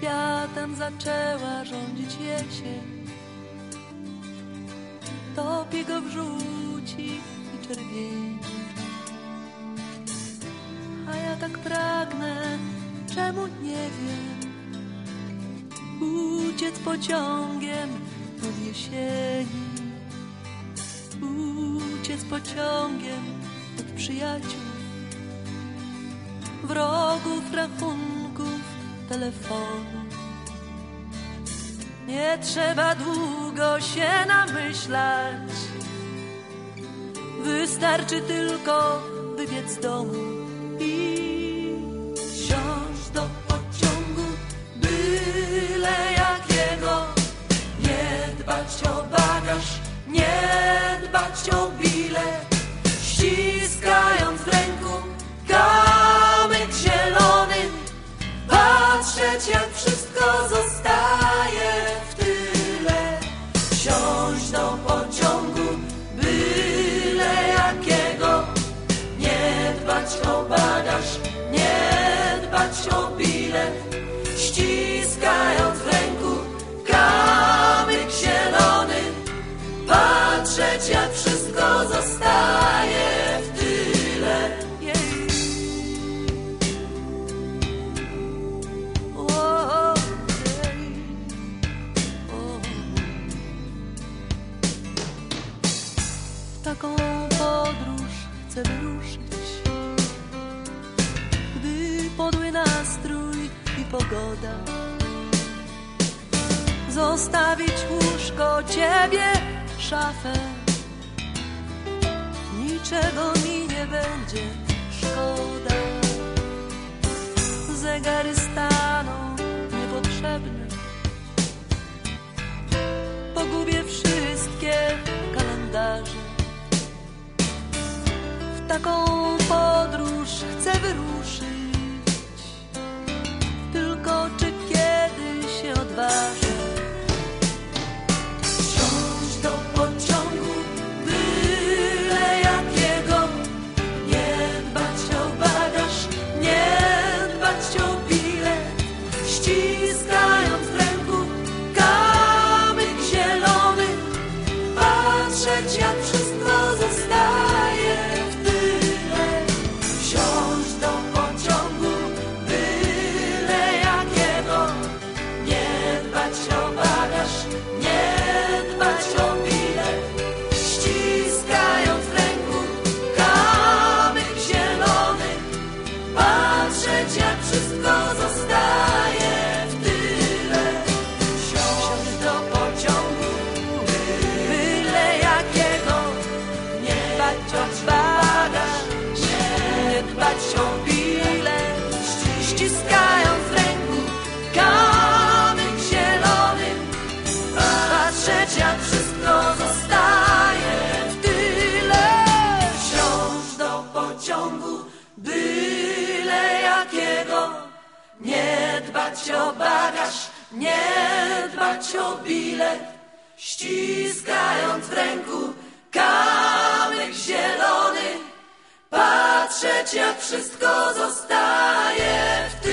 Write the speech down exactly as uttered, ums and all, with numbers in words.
światem zaczęła rządzić jesień. Topi go w żółci i czerwieni. A ja tak pragnę, czemu nie wiem, uciec pociągiem od jesieni. Uciec pociągiem od przyjaciół, wrogów, rachunków, telefonu. Nie trzeba długo się namyślać, wystarczy tylko wybiec z domu i wsiąść do pociągu byle jakiego. Nie dbać o bagaż, nie dbać o bilet, ściskając w ręku kamyk zielony, patrzeć jak wszystko zostaje w tyle. Wsiąść do pociągu byle jakiego, nie dbać o bagaż, nie dbać o bilet, ściskając w ręku kamyk zielony, patrzeć jak wszystko zostaje w tyle. Yeah. Oh, yeah. Oh. W taką podróż chcę wyruszyć, gdy podły nastrój i pogoda. Zostawić łóżko, ciebie, szafę, niczego mi nie będzie szkoda. Zegary staną niepotrzebne, pogubię wszystkie kalendarze. W taką podróż chcę wyruszyć, tylko czy kiedy się odważę. Ściskając w ręku kamyk zielony, patrzeć jak wszystko zostaje w tyle. Wsiąść do pociągu byle jakiego, nie dbać o bagaż, nie dbać o bilet, ściskając w ręku kamyk zielony, patrzeć jak wszystko zostaje. Dbać o bilet, ściskając w ręku kamyk zielony, patrzeć jak wszystko zostaje w tyle. Wsiąść do pociągu byle jakiego, nie dbać o bagaż, nie dbać o bilet, ściskając w ręku kamyk zielony, patrzeć jak wszystko zostaje w